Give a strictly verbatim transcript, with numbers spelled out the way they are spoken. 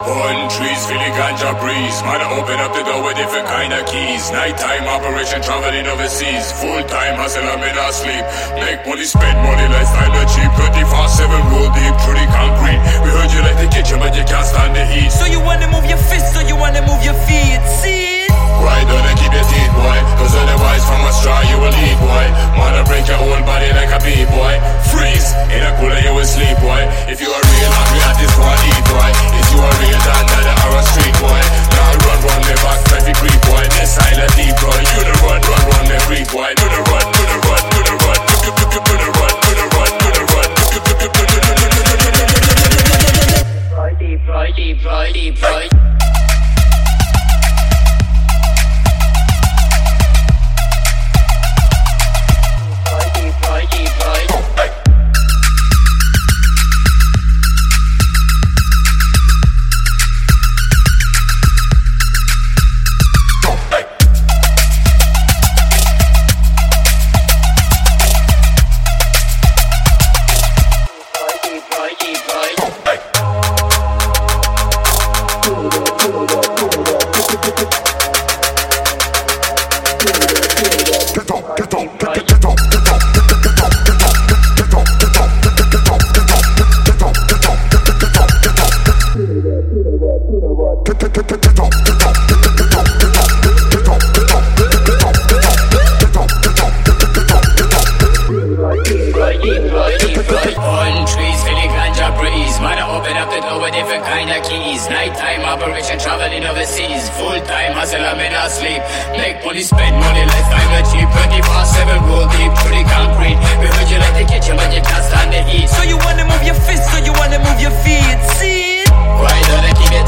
One trees, feeling ganja breeze. Man, open up the door with different kind of keys. Nighttime operation, traveling overseas. Full time hustle, I'm in our sleep. Make money, spend money, lifestyle not cheap. twenty-four seven, roll deep through the concrete. We heard you like the kitchen, but you can't stand the heat. So you wanna move your fists, so you wanna move your feet. See it? Ride on and keep your teeth, boy. Cause otherwise from a straw you will eat, boy. Wanna break your whole body like a bee, boy. Freeze, in a cooler you will sleep, boy. If you are real hungry artist, go and eat, boy. If you are real down to the Arrow Street, boy. Now run, run, me back, traffic creep, boy. This silent deep, boy. You the run, run, run, me creep, boy. Do the run, do the run, do the run. Do the run, do the run, do the run. Do the run, do the run, do the run. Ride deep, ride deep, ride deep, ride. Nighttime operation, traveling overseas. Full time hustle, I'm in our sleep. Make money, spend money, lifestyle not cheap. twenty-four seven, roll deep through the concrete. We heard you like the kitchen, but you can't stand the heat. So you wanna move your fists, so you wanna move your feet. See it? Ride on and keep your